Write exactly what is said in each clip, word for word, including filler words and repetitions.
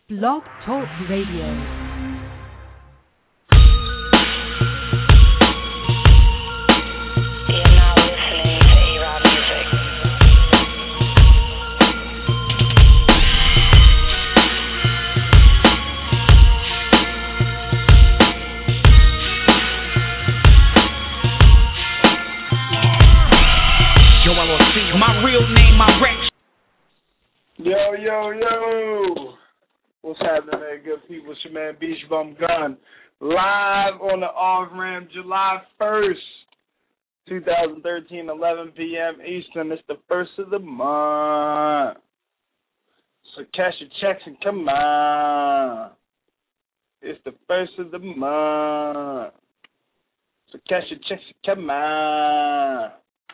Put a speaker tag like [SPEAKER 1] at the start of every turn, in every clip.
[SPEAKER 1] Blog Talk Radio.
[SPEAKER 2] Yo, yo, yo. What's happening there, good people? It's your man, Beach Bum Gun. Live on the off-ramp, July first, twenty thirteen, eleven p.m. Eastern. It's the first of the month. So cash your checks and come on. It's the first of the month. So cash your checks and come on.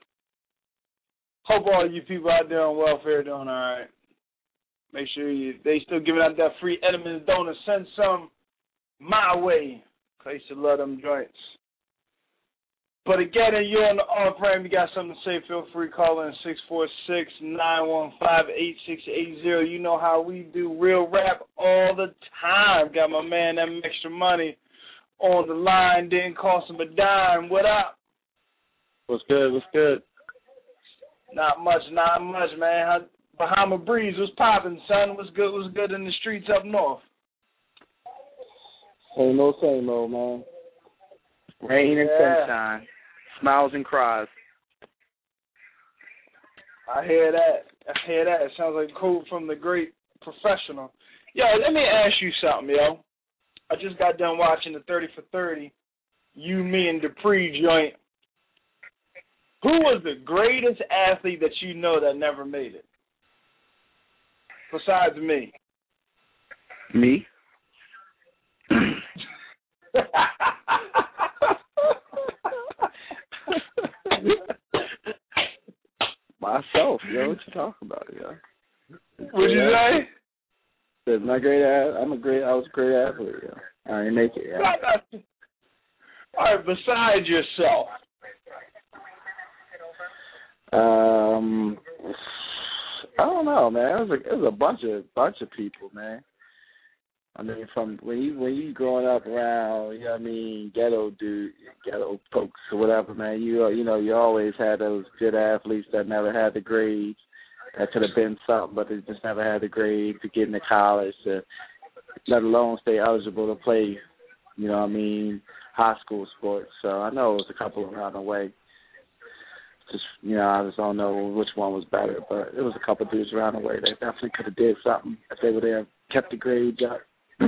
[SPEAKER 2] Hope all you people out there on welfare doing all right. Make sure you they still giving out that free Edmonds donut. Send some my way. Cause you love them joints. But again, if you're on the off-ramp, you got something to say, feel free to call in six four six, nine one five, eight six eight zero. You know how we do real rap all the time. Got my man, that extra money on the line. Didn't cost him a dime. What up?
[SPEAKER 3] What's good? What's good?
[SPEAKER 2] Not much, not much, man. How, Bahama Breeze was popping, son. What's good? What's good in the streets up north?
[SPEAKER 3] Same old, same old, man.
[SPEAKER 4] Rain and
[SPEAKER 2] yeah.
[SPEAKER 4] sunshine, smiles and cries.
[SPEAKER 2] I hear that. I hear that. It sounds like a quote from the great Professional. Yo, let me ask you something, yo. I just got done watching the thirty for thirty, you, me, and Dupree joint. Who was the greatest athlete that you know that never made it? Besides me.
[SPEAKER 4] Me?
[SPEAKER 3] Myself, yo. What you talking about, yo?
[SPEAKER 2] What'd you say?
[SPEAKER 3] Said my great. I'm a great. I was a great athlete, yo. I didn't make it. Yeah.
[SPEAKER 2] All right. Besides yourself.
[SPEAKER 3] Um, I don't know, man. It was a, it was a bunch of bunch of people, man. I mean, from when you when you growing up around, you know what I mean, ghetto dude, ghetto folks or whatever, man. You you know, you always had those good athletes that never had the grades. That could have been something, but they just never had the grades to get into college, to, let alone stay eligible to play. You know what I mean, high school sports. So I know it was a couple around the way. Just, you know, I just don't know which one was better, but it was a couple dudes around the way that definitely could have did something if they would have kept the grades up,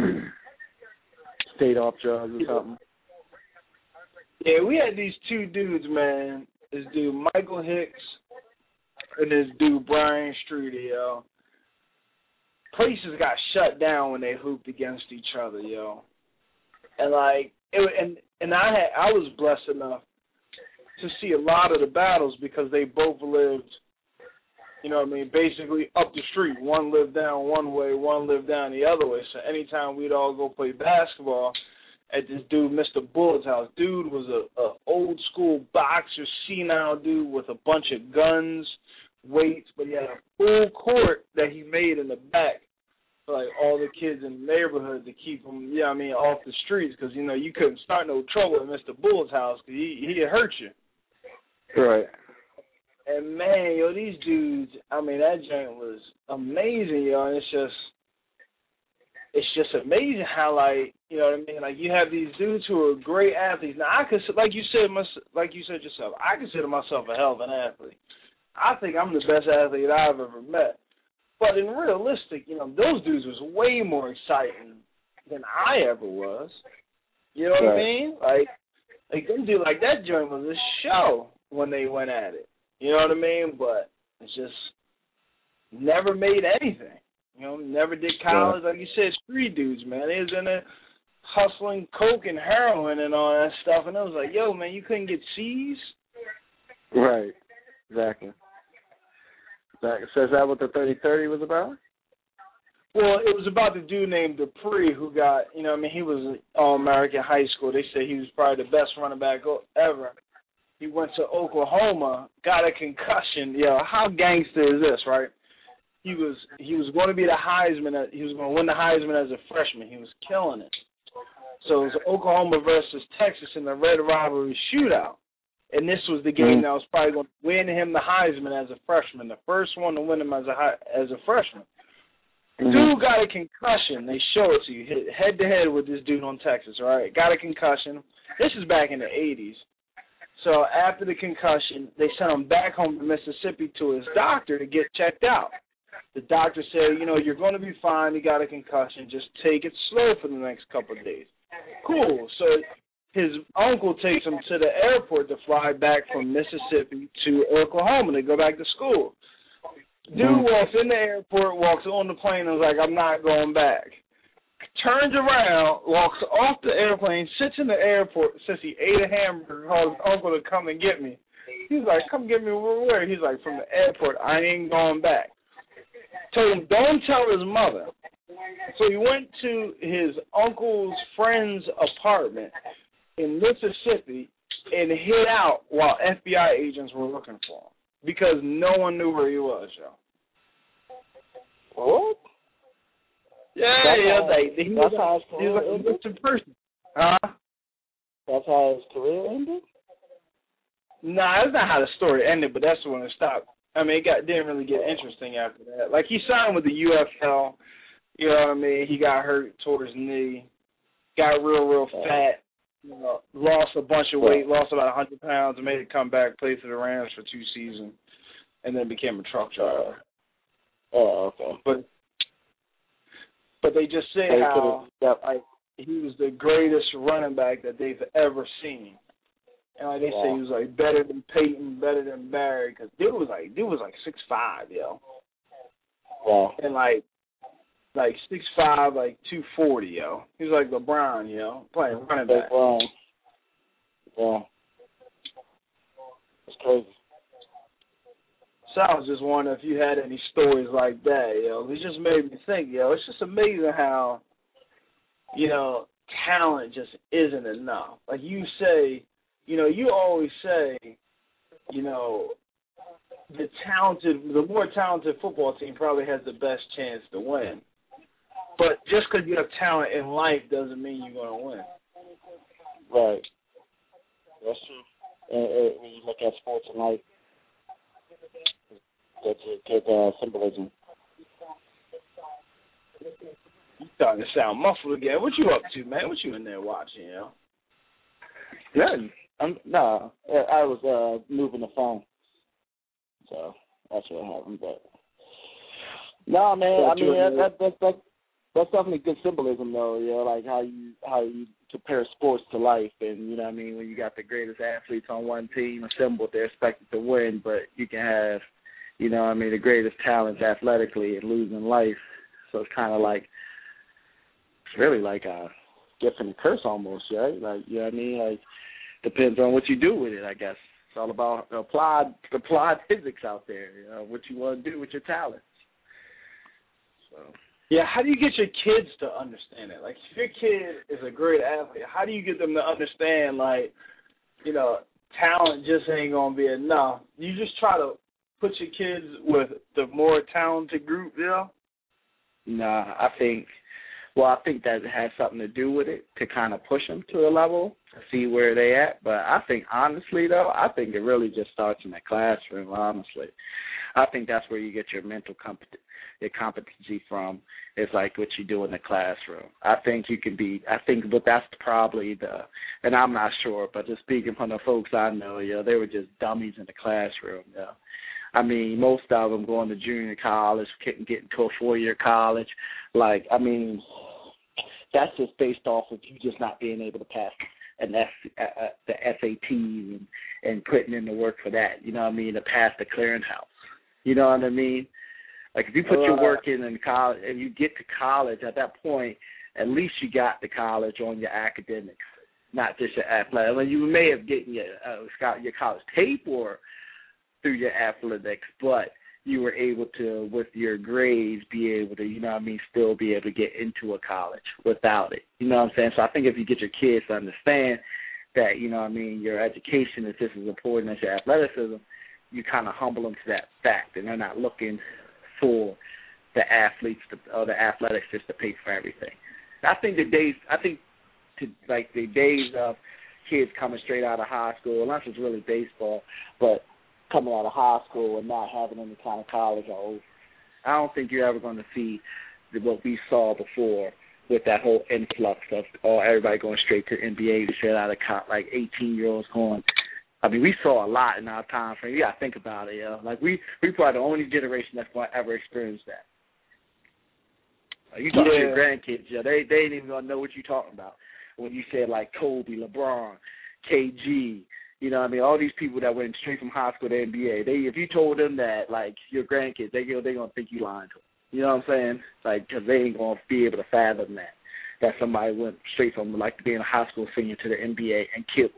[SPEAKER 3] stayed off drugs or something.
[SPEAKER 2] Yeah, we had these two dudes, man. This dude Michael Hicks and this dude Brian Streeter, yo. Places got shut down when they hooped against each other, yo. And like, it, and and I had I was blessed enough to see a lot of the battles because they both lived, you know what I mean, basically up the street. One lived down one way, one lived down the other way. So anytime we'd all go play basketball at this dude, Mister Bullett's house, dude was a, a old school boxer, senile dude with a bunch of guns, weights, but he had a full court that he made in the back for like all the kids in the neighborhood to keep them, yeah, I mean, off the streets because, you know, you couldn't start no trouble at Mister Bullett's house because he, he'd hurt you.
[SPEAKER 3] Right.
[SPEAKER 2] And, man, yo, these dudes, I mean, that joint was amazing, yo, and it's just, it's just amazing how, like, you know what I mean, like, you have these dudes who are great athletes. Now, I could, like you said, like you said yourself, I consider myself a hell of an athlete. I think I'm the best athlete I've ever met. But in realistic, you know, those dudes was way more exciting than I ever was. You know what
[SPEAKER 3] right.
[SPEAKER 2] I mean? Like, like, them dudes, like, that joint was a show when they went at it. You know what I mean? But it's just never made anything. You know, never did college. Yeah. Like you said, street dudes, man. They was in there hustling coke and heroin and all that stuff. And I was like, yo, man, you couldn't get C's?
[SPEAKER 3] Right. Exactly. exactly. So is that what the thirty thirty was about?
[SPEAKER 2] Well, it was about the dude named Dupree who got, you know what I mean, he was All-American high school. They say he was probably the best running back ever. He went to Oklahoma, got a concussion. Yo, how gangster is this, right? he was he was going to be the Heisman. He was going to win the Heisman as a freshman. He was killing it. So it was Oklahoma versus Texas in the Red Rivalry shootout. And this was the game mm-hmm. that was probably going to win him the Heisman as a freshman, the first one to win him as a as a freshman. Mm-hmm. Dude got a concussion. They show it to you, hit head to head with this dude on Texas, right? Got a concussion. This is back in the eighties. So after the concussion, they sent him back home to Mississippi to his doctor to get checked out. The doctor said, you know, you're going to be fine. You got a concussion. Just take it slow for the next couple of days. Cool. So his uncle takes him to the airport to fly back from Mississippi to Oklahoma to go back to school. Dude walks in the airport, walks on the plane, and was like, I'm not going back. Turns around, walks off the airplane, sits in the airport, says he ate a hamburger, calls his uncle to come and get me. He's like, come get me where? He's like, from the airport. I ain't going back. Told him, don't tell his mother. So he went to his uncle's friend's apartment in Mississippi and hid out while F B I agents were looking for him because no one knew where he was, yo.
[SPEAKER 3] What?
[SPEAKER 2] Yeah,
[SPEAKER 3] that's
[SPEAKER 2] yeah,
[SPEAKER 3] how,
[SPEAKER 2] they, he
[SPEAKER 3] that's
[SPEAKER 2] was,
[SPEAKER 3] how his career
[SPEAKER 2] he was
[SPEAKER 3] ended?
[SPEAKER 2] a missing person. Huh?
[SPEAKER 3] That's how his career ended?
[SPEAKER 2] Nah, that's not how the story ended, but that's when it stopped. I mean, it got didn't really get interesting after that. Like, he signed with the U F L, you know what I mean? He got hurt toward his knee, got real, real fat, you know, lost a bunch of weight, lost about one hundred pounds, and made a comeback, played for the Rams for two seasons, and then became a truck driver.
[SPEAKER 3] Oh, okay.
[SPEAKER 2] But but they just say
[SPEAKER 3] they
[SPEAKER 2] how like, he was the greatest running back that they've ever seen. And like they yeah. say, he was like better than Peyton, better than Barry, because dude was like dude was like six five, yo.
[SPEAKER 3] Yeah.
[SPEAKER 2] And like like six five, like two forty, yo. He was like LeBron, yo, playing running back.
[SPEAKER 3] LeBron. Yeah. It's crazy.
[SPEAKER 2] So I was just wondering if you had any stories like that, yo. It just made me think, yo. It's just amazing how, you know, talent just isn't enough. Like you say. You know, you always say, you know, the talented, the more talented football team probably has the best chance to win. But just because you have talent in life doesn't mean you're going to win.
[SPEAKER 3] Right. That's true. And, and when you look at sports in life, that's a good uh, symbolism.
[SPEAKER 2] You starting to sound muffled again. What you up to, man? What you in there watching, you know?
[SPEAKER 3] Nothing. I'm, no, I was uh, moving the phone, so that's what happened. But no, man, I mean that, that, that, that that's definitely good symbolism, though. You know, like how you how you compare sports to life, and you know, what I mean, when you got the greatest athletes on one team assembled, they're expected to win, but you can have, you know, what I mean, the greatest talents athletically and losing life. So it's kind of like it's really like a gift and a curse almost, right? Like, you know what I mean, like. Depends on what you do with it, I guess. It's all about applied applied physics out there, you know, what you want to do with your talents. So
[SPEAKER 2] yeah, how do you get your kids to understand it? Like, if your kid is a great athlete, how do you get them to understand, like, you know, talent just ain't going to be enough? You just try to put your kids with the more talented group, you know?
[SPEAKER 3] Nah, I think, well, I think that it has something to do with it to kind of push them to a level to see where they at. But I think, honestly, though, I think it really just starts in the classroom, honestly. I think that's where you get your mental compet- your competency from. It's like what you do in the classroom. I think you can be, I think, but that's probably the, and I'm not sure, but just speaking from the folks I know, you know, they were just dummies in the classroom, you know. I mean, most of them going to junior college, getting, getting to a four-year college. Like, I mean, that's just based off of you just not being able to pass an S, uh, the S A Ts and, and putting in the work for that, you know what I mean, to pass the clearinghouse. You know what I mean? Like, if you put uh, your work in in college and you get to college, at that point, at least you got to college on your academics, not just your athletics. I mean, you may have gotten your, uh, your college paid for through your athletics, but you were able to, with your grades, be able to, you know what I mean, still be able to get into a college without it. You know what I'm saying? So I think if you get your kids to understand that, you know what I mean, your education is just as important as your athleticism, you kind of humble them to that fact, and they're not looking for the athletes to, or the athletics just to pay for everything. I think the days, I think, to, like the days of kids coming straight out of high school, unless it's really baseball, but coming out of high school and not having any kind of college are over. I don't think you're ever going to see the, what we saw before with that whole influx of all everybody going straight to N B A to straight out of co- like eighteen-year-olds going. I mean, we saw a lot in our time frame. You got to think about it, yo. Like, we, we probably the only generation that's going to ever experience that. Like, you talk
[SPEAKER 2] yeah.
[SPEAKER 3] to your grandkids, yo, they, they ain't even going to know what you're talking about. When you said, like, Kobe, LeBron, K G, you know what I mean, all these people that went straight from high school to N B A, they if you told them that, like, your grandkids, they, they're going to think you lying to them. You know what I'm saying? Like, because they ain't going to be able to fathom that, that somebody went straight from, like, being a high school senior to the N B A and killed.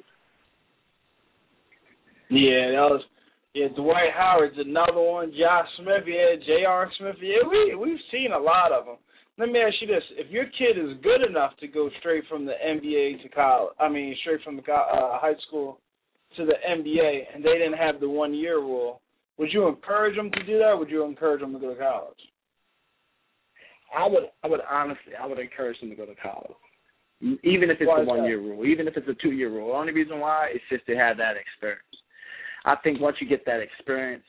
[SPEAKER 2] Yeah, that was yeah. Dwight Howard's another one. Josh Smith, yeah. J R. Smith, yeah. We we've seen a lot of them. Let me ask you this: if your kid is good enough to go straight from the N B A to college, I mean, straight from the uh, high school to the N B A, and they didn't have the one year rule, would you encourage them to do that? Or would you encourage them to go to college?
[SPEAKER 3] I would. I would honestly. I would encourage them to go to college, even if it's
[SPEAKER 2] Why
[SPEAKER 3] a
[SPEAKER 2] is
[SPEAKER 3] one
[SPEAKER 2] that?
[SPEAKER 3] year rule, even if it's a two year rule. The only reason why is just to have that experience. I think once you get that experience,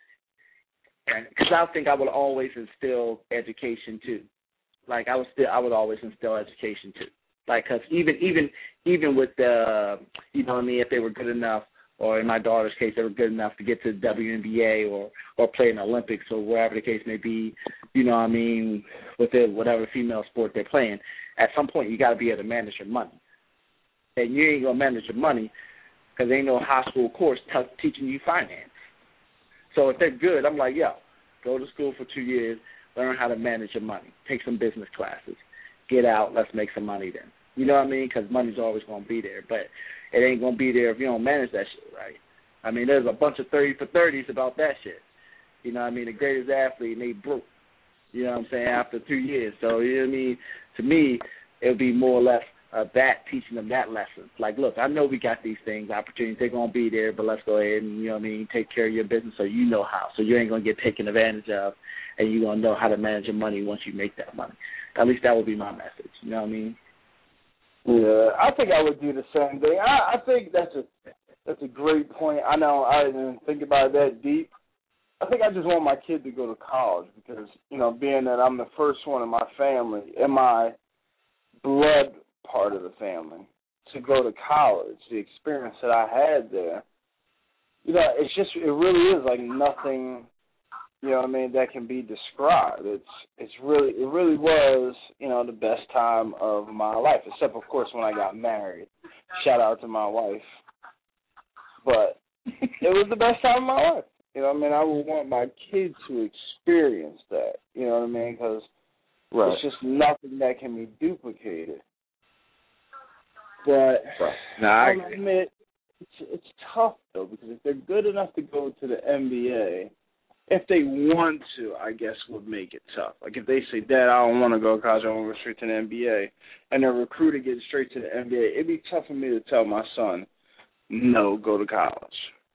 [SPEAKER 3] because I think I would always instill education too. Like I would still, I would always instill education too. Like, cause even even even with the, you know what I mean, if they were good enough, or in my daughter's case, they were good enough to get to the W N B A or or play in the Olympics or wherever the case may be, you know what I mean, with it, whatever female sport they're playing. At some point, you got to be able to manage your money, and you ain't gonna manage your money because ain't no high school course t- teaching you finance. So if they're good, I'm like, yo, go to school for two years, learn how to manage your money, take some business classes, get out, let's make some money then. You know what I mean? Because money's always going to be there, but it ain't going to be there if you don't manage that shit right. I mean, there's a bunch of thirty for thirties about that shit. You know what I mean? The greatest athlete, and they broke, you know what I'm saying, after two years. So, you know what I mean? To me, it would be more or less Uh, that, teaching them that lesson. Like, look, I know we got these things, opportunities, they're going to be there, but let's go ahead and, you know what I mean, take care of your business so you know how. So you ain't going to get taken advantage of, and you're going to know how to manage your money once you make that money. At least that would be my message, you know what I mean?
[SPEAKER 2] Yeah, I think I would do the same thing. I, I think that's a that's a great point. I know I didn't think about it that deep. I think I just want my kid to go to college because, you know, being that I'm the first one in my family, in my blood part of the family, to go to college, the experience that I had there, you know, it's just, it really is like nothing, you know what I mean, that can be described. It's, it's really, it really was, you know, the best time of my life, except, of course, when I got married. Shout out to my wife. But it was the best time of my life. You know what I mean? I would want my kids to experience that, you know what I mean, because right. It's just nothing that can be duplicated. But
[SPEAKER 3] right. no, I
[SPEAKER 2] I'll admit, it's, it's tough, though, because if they're good enough to go to the N B A, if they want to, I guess would make it tough. Like if they say, Dad, I don't want to go to college, I want to go straight to the N B A, and their recruiter gets straight to the N B A, it'd be tough for me to tell my son, no, go to college.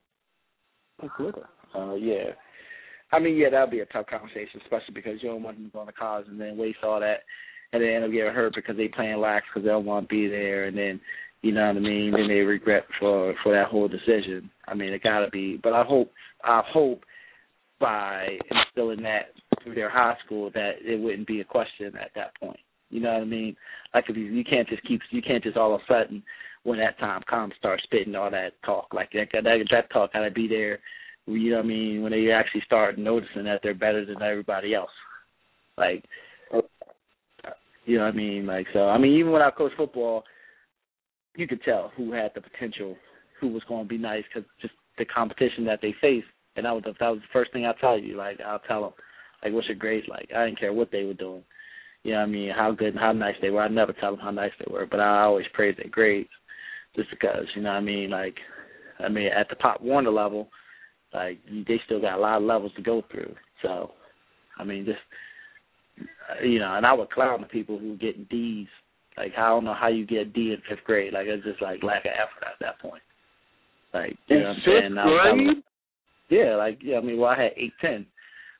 [SPEAKER 3] Uh, yeah. I mean, yeah, that would be a tough conversation, especially because you don't want them going to college and then waste all that. And then they'll get hurt because they playing lax because they don't want to be there, and then, you know what I mean, then they regret for, for that whole decision. I mean, it got to be. But I hope I hope by instilling that through their high school that it wouldn't be a question at that point. You know what I mean? Like if you, you can't just keep you can't just all of a sudden when that time comes start spitting all that talk. Like that that, that talk got to be there. You know what I mean? When they actually start noticing that they're better than everybody else. Like. You know what I mean? Like, so, I mean, even when I coached football, you could tell who had the potential, who was going to be nice, because just the competition that they faced. And that was, the, that was the first thing I tell you. Like, I'll tell them, like, what's your grades like? I didn't care what they were doing. You know what I mean? How good and how nice they were. I never tell them how nice they were, but I always praise their grades just because, you know what I mean? Like, I mean, at the Pop Warner level, like, they still got a lot of levels to go through. So, I mean, just... You know, and I would clown the people who get D's. Like, I don't know how you get a D in fifth grade. Like, it's just, like, lack of effort at that point. Like, you
[SPEAKER 2] in
[SPEAKER 3] know what I'm
[SPEAKER 2] fifth
[SPEAKER 3] saying?
[SPEAKER 2] grade?
[SPEAKER 3] Was, yeah, like, yeah, I mean, well, I had eight ten.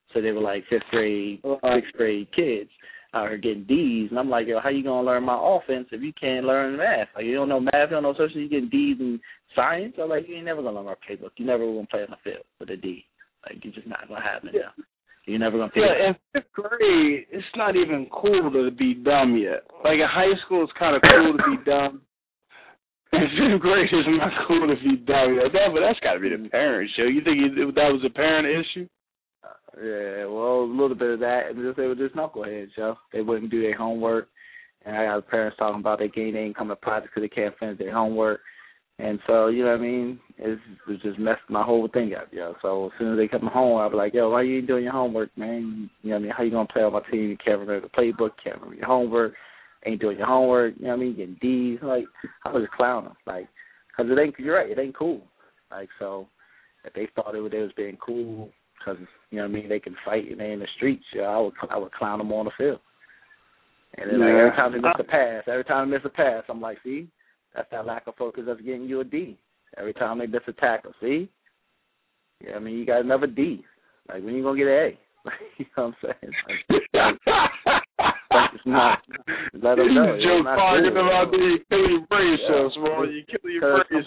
[SPEAKER 3] So they were like fifth grade, sixth grade kids out here getting D's. And I'm like, yo, how you going to learn my offense if you can't learn math? Like, you don't know math, you don't know social, you getting D's in science? I'm like, you ain't never going to learn my playbook. You never going to play on the field with a D. Like, you're just not going to happen. Yeah. You're never going to pick
[SPEAKER 2] Yeah, in fifth grade, it's not even cool to be dumb yet. Like, in high school, it's kind of cool to be dumb. In fifth grade, it's not cool to be dumb yet. That, but that's got to be the parent issue. You think you, that was a parent issue?
[SPEAKER 3] Uh, yeah, well, a little bit of that. And just, they were just knuckleheads, yo. They wouldn't do their homework. And I got parents talking about they can't, they ain't come to practice because they can't finish their homework. And so, you know what I mean? It's, it's just messed my whole thing up, yo. So as soon as they come home, I'll be like, yo, why you ain't doing your homework, man? You know what I mean? How you going to play on my team? You can't remember the playbook, can't remember your homework, ain't doing your homework, you know what I mean? Getting D's. Like, I was just clowning. Like, because it ain't, you're right, it ain't cool. Like, so if they thought it was, they was being cool because, you know what I mean, they can fight and they in the streets, yo, I would, I would clown them on the field. And then, like, every time they miss a pass, every time they miss a pass, I'm like, see? That's that lack of focus that's getting you a D. Every time they miss a tackle, see? Yeah, I mean, you got another D. Like, when you going to get an A? You know what I'm saying? Like, it's not, let them know.
[SPEAKER 2] Joe talking
[SPEAKER 3] cool,
[SPEAKER 2] about
[SPEAKER 3] you know?
[SPEAKER 2] the kill your brain cells, bro. You kill your brain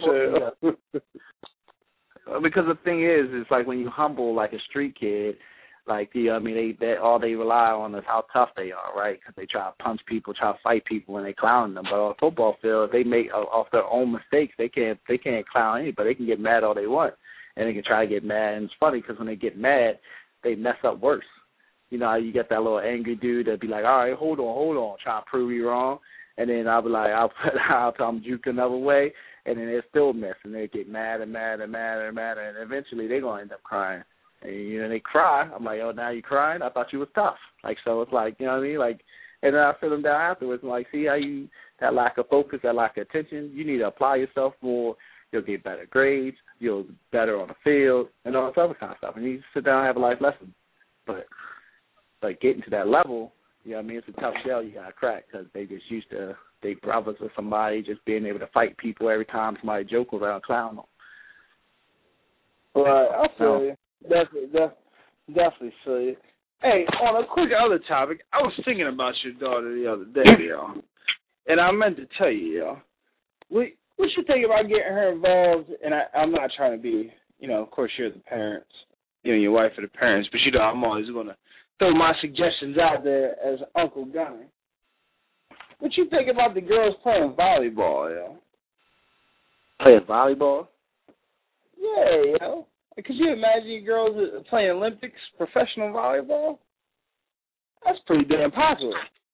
[SPEAKER 2] cells.
[SPEAKER 3] Because the thing is, it's like when you humble like a street kid, like, you know, I mean, they, they all they rely on is how tough they are, right? Because they try to punch people, try to fight people when they clown them. But on a football field, they make off their own mistakes. They can't they can't clown anybody. They can get mad all they want, and they can try to get mad. And it's funny because when they get mad, they mess up worse. You know, you get that little angry dude that'd be like, all right, hold on, hold on, trying to prove you wrong. And then I'll be like, I'll put I'll tell them juke another way, and then they're still messing. They get mad and mad and mad and mad, and eventually they're gonna end up crying. And, you know, they cry. I'm like, oh, now you crying? I thought you was tough. Like, so it's like, you know what I mean? Like, and then I sit them down afterwards and like, see how you, that lack of focus, that lack of attention, you need to apply yourself more. You'll get better grades. You'll be better on the field and all this other kind of stuff. And you sit down and have a life lesson. But, but getting to that level, you know what I mean? It's a tough shell you got to crack because they just used to, they brothers with somebody just being able to fight people every time somebody joke around, clown them.
[SPEAKER 2] Right, I feel you. Definitely, def- definitely feel you. Hey, on a quick other topic, I was thinking about your daughter the other day, yo, and I meant to tell you, yo, what what you think about getting her involved? And I, I'm not trying to be, you know, of course you're the parents, you know, your wife are the parents, but you know, I'm always going to throw my suggestions out there as Uncle Gunny. What you think about the girls playing volleyball, yo?
[SPEAKER 3] Playing volleyball?
[SPEAKER 2] Yeah, yo. Could you imagine girls playing Olympics, professional volleyball? That's pretty damn popular.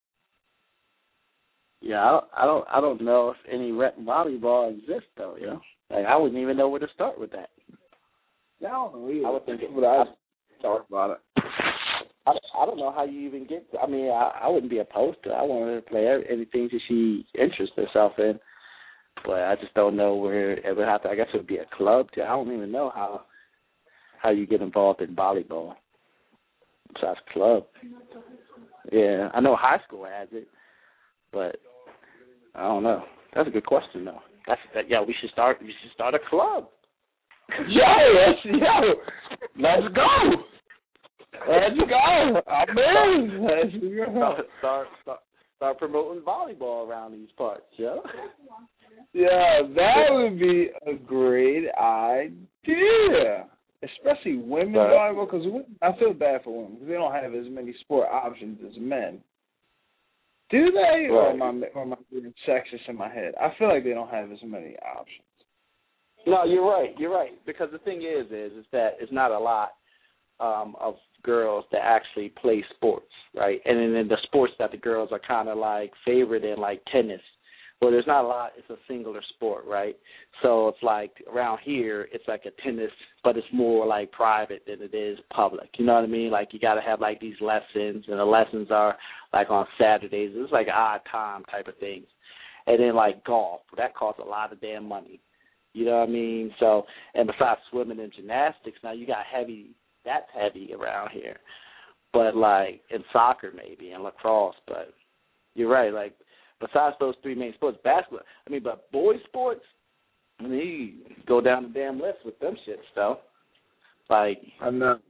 [SPEAKER 3] Yeah, I don't, I don't, I don't know if any rep volleyball exists though. You know, like I wouldn't even know where to start with that.
[SPEAKER 2] I don't know either.
[SPEAKER 3] I would think, it,
[SPEAKER 2] but I talk about it.
[SPEAKER 3] I, I don't know how you even get. To, I mean, I, I wouldn't be opposed to it. I want her to play anything that she interests herself in, but I just don't know where it would have to. I guess it would be a club. Too. I don't even know how. How you get involved in volleyball besides club. Yeah, I know high school has it, but I don't know. That's a good question, though. That's that. Yeah, we should start. We should start a club.
[SPEAKER 2] Yeah, let's, yo, let's go. Let's go. I'm in. Let's go.
[SPEAKER 3] Start, start, start, start promoting volleyball around these parts, yo.
[SPEAKER 2] Yeah, that would be a great idea. Especially women volleyball, because I feel bad for women because they don't have as many sport options as men. Do they? Right. Or am I, or am I being sexist in my head? I feel like they don't have as many options.
[SPEAKER 3] No, you're right. You're right. Because the thing is, is, is that it's not a lot um, of girls that actually play sports, right? And then in the sports that the girls are kind of like favored in, like tennis. Well, there's not a lot. It's a singular sport, right? So it's like around here, it's like a tennis, but it's more like private than it is public. You know what I mean? Like you got to have like these lessons, and the lessons are like on Saturdays. It's like odd time type of things. And then like golf, that costs a lot of damn money. You know what I mean? So, and besides swimming and gymnastics, now you got heavy. That's heavy around here. But like in soccer maybe and lacrosse, but you're right, like. Besides those three main sports, basketball, I mean, but boys' sports, I mean, you go down the damn list with them shits, though. Like,
[SPEAKER 2] I know.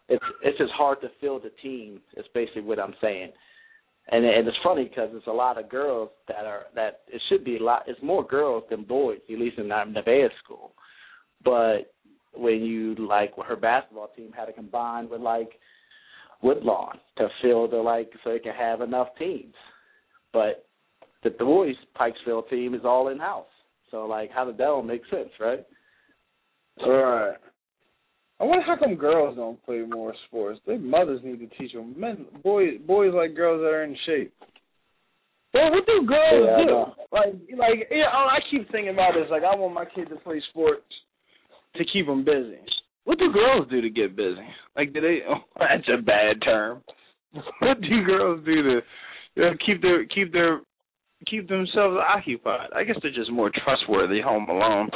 [SPEAKER 3] it's it's just hard to field a team. Is basically what I'm saying. And and it's funny because it's a lot of girls that are that it should be a lot. It's more girls than boys, at least in Nevaeh school. But when you like her basketball team had to combine with like Woodlawn to fill the like so they can have enough teams. But the boys Pikesville team is all in house. So like how did that all make sense, right?
[SPEAKER 2] All right. I wonder how come girls don't play more sports. Their mothers need to teach them. Men, boys, boys like girls that are in shape. Well, what do girls
[SPEAKER 3] yeah,
[SPEAKER 2] do? Like, like, yeah, I keep thinking about this. Like, I want my kid to play sports to keep them busy. What do girls do to get busy? Like, do they? Oh, that's a bad term. What do girls do to you know, keep their keep their keep themselves occupied? I guess they're just more trustworthy home alone.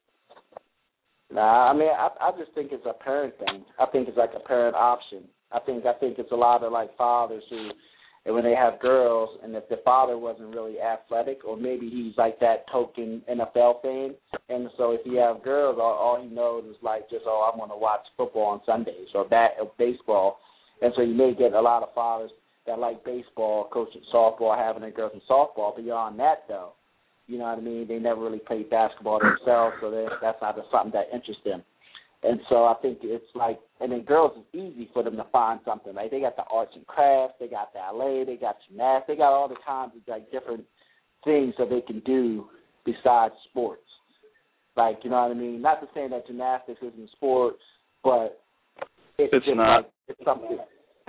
[SPEAKER 3] Nah, I mean, I I just think it's a parent thing. I think it's like a parent option. I think I think it's a lot of like fathers who, and when they have girls, and if the father wasn't really athletic, or maybe he's like that token N F L fan, and so if you have girls, all, all he knows is like just oh, I want to watch football on Sundays or bat or baseball, and so you may get a lot of fathers that like baseball, coaching softball, having their girls in softball. Beyond that, though. You know what I mean? They never really played basketball themselves, so that's not something that interests them. And so I think it's like, and then girls, it's easy for them to find something. Like they got the arts and crafts, they got ballet, they got gymnastics, they got all the kinds of like different things that they can do besides sports. Like, you know what I mean? Not to say that gymnastics isn't sports, but it's,
[SPEAKER 2] it's
[SPEAKER 3] just
[SPEAKER 2] not.
[SPEAKER 3] like, it's something.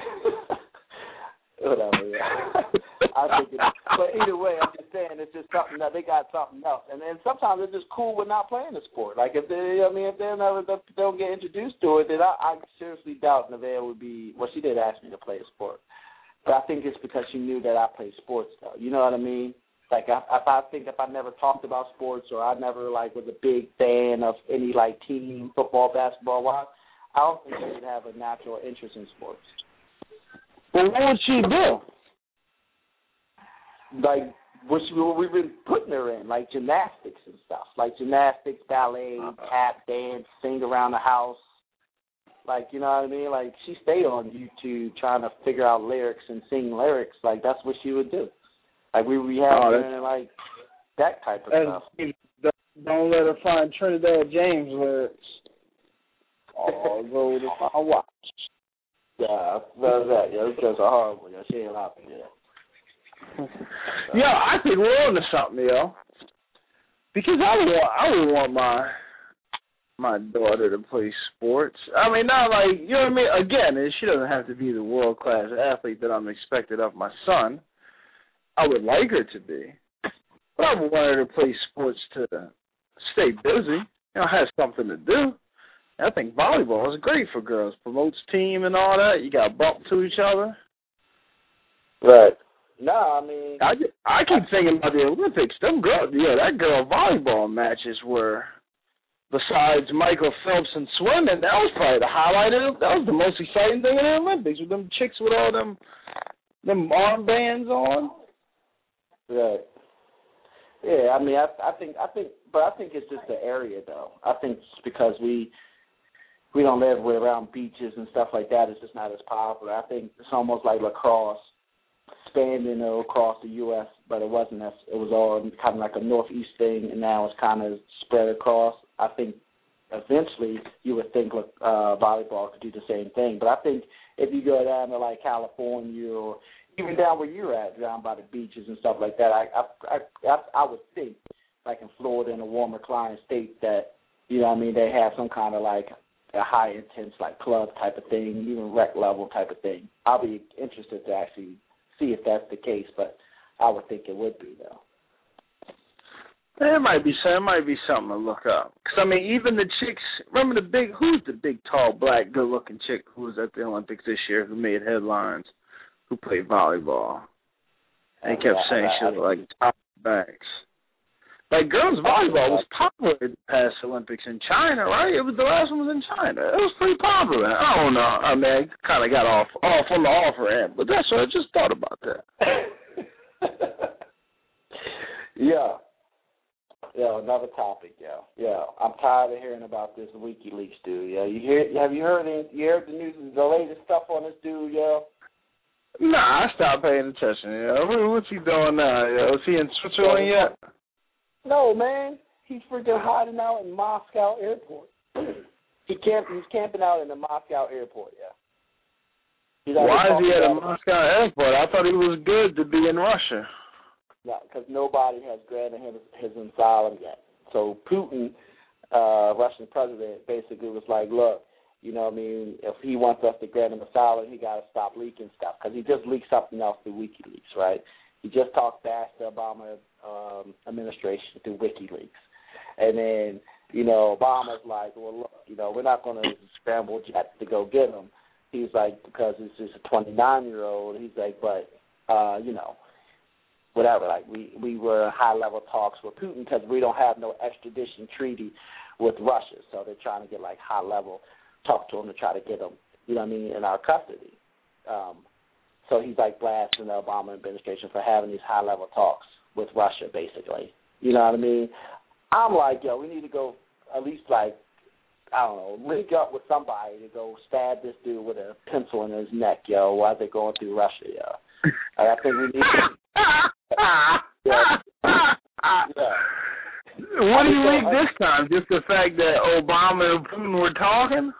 [SPEAKER 3] Whatever, yeah. I think it, but either way, I'm just saying it's just something that they got something else, and then sometimes they're just cool with not playing the sport. Like if they, I mean, if they never they don't get introduced to it, then I, I seriously doubt Nevaeh would be. Well, she did ask me to play a sport, but I think it's because she knew that I played sports, though. You know what I mean? Like if, if I think if I never talked about sports or I never like was a big fan of any like team football, basketball, why, I don't think she would have a natural interest in sports.
[SPEAKER 2] Well, what would she do?
[SPEAKER 3] Like, what she, what we've been putting her in, like gymnastics and stuff. Like gymnastics, ballet, tap, dance, sing around the house. Like, you know what I mean? Like, she stayed on YouTube trying to figure out lyrics and sing lyrics. Like, that's what she would do. Like, we, we have
[SPEAKER 2] oh,
[SPEAKER 3] her in, like, that type of stuff.
[SPEAKER 2] Don't let her find Trinidad James lyrics. Oh, go to my watch.
[SPEAKER 3] Yeah, that's that. Yeah, it's just a horrible. Yeah, she ain't laughing. Yeah.
[SPEAKER 2] Yo, I think we're on to something, yo. Because I would want, I would want my my daughter to play sports. I mean, not like, you know what I mean? Again, she doesn't have to be the world class athlete that I'm expected of my son. I would like her to be, but I would want her to play sports to stay busy. You know, have something to do. I think volleyball is great for girls. Promotes team and all that. You got bumped to each other.
[SPEAKER 3] Right. No, I mean,
[SPEAKER 2] I, I keep thinking about the Olympics. Them girls, yeah, that girl volleyball matches were, besides Michael Phelps and swimming, that was probably the highlight of that was the most exciting thing in the Olympics with them chicks with all them them armbands on.
[SPEAKER 3] Right. Yeah, I mean, I, I think, I think, but I think it's just the area, though. I think it's because we. We don't live with around beaches and stuff like that. It's just not as popular. I think it's almost like lacrosse, expanding across the U S, but it wasn't. As, it was all kind of like a northeast thing, and now it's kind of spread across. I think eventually you would think uh, volleyball could do the same thing. But I think if you go down to like California or even down where you're at, down by the beaches and stuff like that, I I I, I would think like in Florida in a warmer climate state that, you know what I mean, they have some kind of like a high intense like club type of thing, even rec level type of thing. I'll be interested to actually see if that's the case, but I would think it would be though.
[SPEAKER 2] It might be so. It might be something to look up. Because I mean, even the chicks. Remember the big? Who's the big, tall, black, good-looking chick who was at the Olympics this year who made headlines? Who played volleyball? And kept saying she was like top backs. Like, girls volleyball was popular in the past Olympics in China, right? It was the last one was in China. It was pretty popular. I don't know. I mean, I kind of got off off on the offer end, but that's what I just thought about that.
[SPEAKER 3] yeah, yeah. Yo, another topic, yo. Yo, I'm tired of hearing about this WikiLeaks dude, yo. You hear? Have you heard it? You heard the news, the latest stuff on this dude, yo?
[SPEAKER 2] Nah, I stopped paying attention, yo. What's he doing now, yo? Is he in Switzerland yet?
[SPEAKER 3] No, man. He's freaking hiding out in Moscow airport. he camp, he's camping out in the Moscow airport, yeah. He's
[SPEAKER 2] Why is he at a Moscow airport? I thought he was good to be in Russia.
[SPEAKER 3] No, because nobody has granted him his asylum yet. So Putin, uh, Russian president, basically was like, look, you know what I mean, if he wants us to grant him asylum, he got to stop leaking stuff. Because he just leaked something else through WikiLeaks, right? He just talked back to Obama um, administration through WikiLeaks. And then, you know, Obama's like, well, look, you know, we're not going to scramble jets to go get him. He's like, because it's just a twenty-nine-year-old. He's like, but, uh, you know, whatever. Like, we, we were in high-level talks with Putin because we don't have no extradition treaty with Russia. So they're trying to get, like, high-level talk to him to try to get him, you know what I mean, in our custody. Um, so he's, like, blasting the Obama administration for having these high-level talks with Russia, basically. You know what I mean? I'm like, yo, we need to go at least, like, I don't know, link up with somebody to go stab this dude with a pencil in his neck, yo, while they're going through Russia, yo. Like, I think we need to. yeah. yeah.
[SPEAKER 2] What do you think this time? Just the fact that Obama and Putin were talking?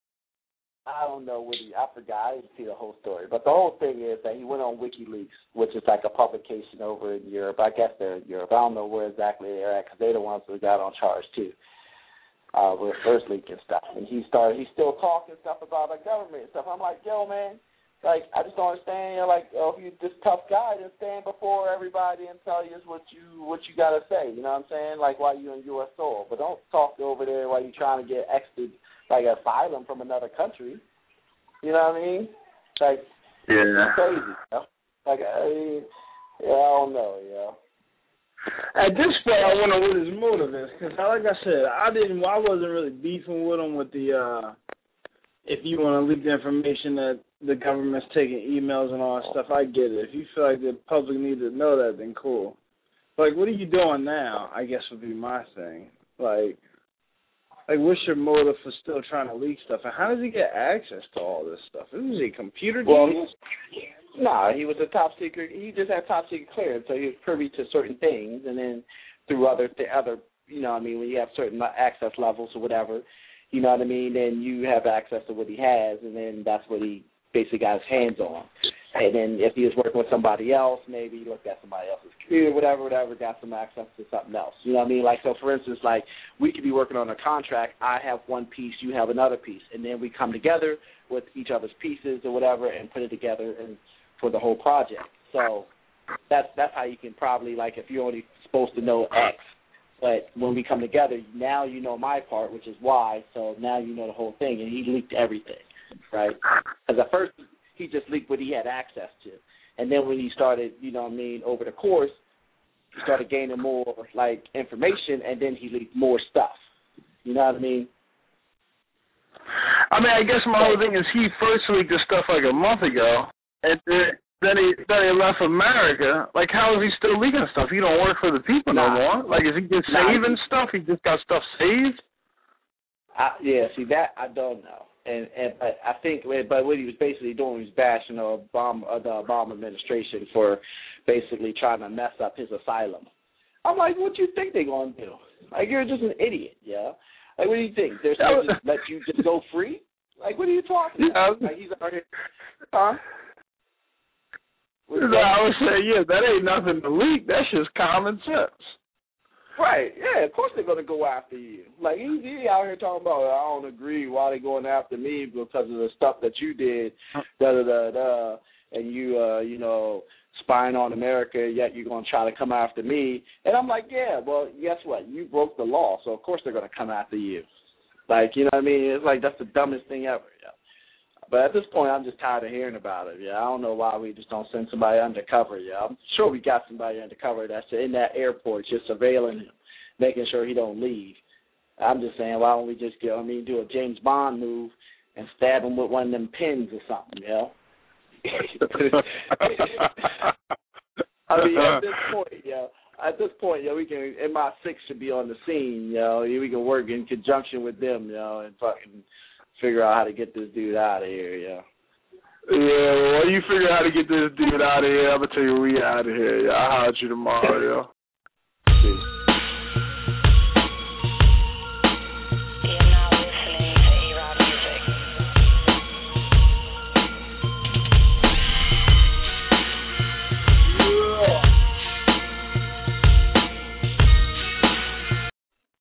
[SPEAKER 3] I don't know what he, I forgot. I didn't see the whole story. But the whole thing is that he went on WikiLeaks, which is like a publication over in Europe. I guess they're in Europe. I don't know where exactly they're at because they're the ones who got on charge, too. Uh, with first leaking stuff, and he started. He's still talking stuff about the government and stuff. I'm like, yo, man, like I just don't understand. You're like, oh, if you're this tough guy, then stand before everybody and tell us what you what you gotta say. You know what I'm saying? Like while you're in U S soil, but don't talk over there while you're trying to get extra like asylum from another country. You know what I mean? Like,
[SPEAKER 2] yeah,
[SPEAKER 3] it's crazy. You know? Like, I mean, yeah, I don't know, yeah.
[SPEAKER 2] At this point, I wonder what his motive is, because like I said, I didn't, I wasn't really beefing with him with the, uh, if you want to leak the information that the government's taking emails and all that stuff, I get it. If you feel like the public needs to know that, then cool. Like, what are you doing now, I guess would be my thing. Like, like what's your motive for still trying to leak stuff, and how does he get access to all this stuff? Is he a computer genius?
[SPEAKER 3] Well, nah, he was a top secret. He just had top secret clearance, so he was privy to certain things, and then through other, th- other, you know what I mean, when you have certain access levels or whatever, you know what I mean, then you have access to what he has, and then that's what he basically got his hands on. And then if he was working with somebody else, maybe he looked at somebody else's computer, whatever, whatever, got some access to something else. You know what I mean? Like, so for instance, like, we could be working on a contract. I have one piece, you have another piece, and then we come together with each other's pieces or whatever and put it together and for the whole project. So that's that's how you can probably, like, if you're only supposed to know X, but when we come together, now you know my part, which is Y, so now you know the whole thing, and he leaked everything, right? Because at first he just leaked what he had access to, and then when he started, you know what I mean, over the course, he started gaining more, like, information, and then he leaked more stuff. You know what I mean?
[SPEAKER 2] I mean, I guess my whole thing is he first leaked this stuff like a month ago, and then he then he left America. Like, how is he still leaking stuff? He don't work for the people no more. Like, is he just nah, saving he, stuff? He just got stuff saved?
[SPEAKER 3] I, yeah, see, that I don't know. And, and but I think, but what he was basically doing was bashing the Obama, uh, the Obama administration for basically trying to mess up his asylum. I'm like, what do you think they're going to do? Like, you're just an idiot, yeah? Like, what do you think? They're supposed to let you just go free? Like, what are you talking about? Like, he's already, huh?
[SPEAKER 2] No, I would say, yeah, that ain't nothing to leak. That's just common sense.
[SPEAKER 3] Right, yeah, of course they're going to go after you. Like, he's he out here talking about, I don't agree, why they going after me because of the stuff that you did, da-da-da-da, and you, uh, you know, spying on America, yet you're going to try to come after me. And I'm like, yeah, well, guess what? You broke the law, so of course they're going to come after you. Like, you know what I mean? It's like that's the dumbest thing ever, yeah. But at this point, I'm just tired of hearing about it, yeah. I don't know why we just don't send somebody undercover, yeah. I'm sure we got somebody undercover that's in that airport just surveilling him, making sure he don't leave. I'm just saying, why don't we just, you know, I mean, do a James Bond move and stab him with one of them pins or something, you know? I mean, at this point, yeah, at this point, yo, we can M I six should be on the scene, yo. We can work in conjunction with them, yo, and fucking figure out how to get this dude out of here, yo.
[SPEAKER 2] Yeah, well, you figure out how to get this dude out of here. I'm gonna tell you we out of here. Yeah, I'll holler at you tomorrow, yo.
[SPEAKER 3] Peace.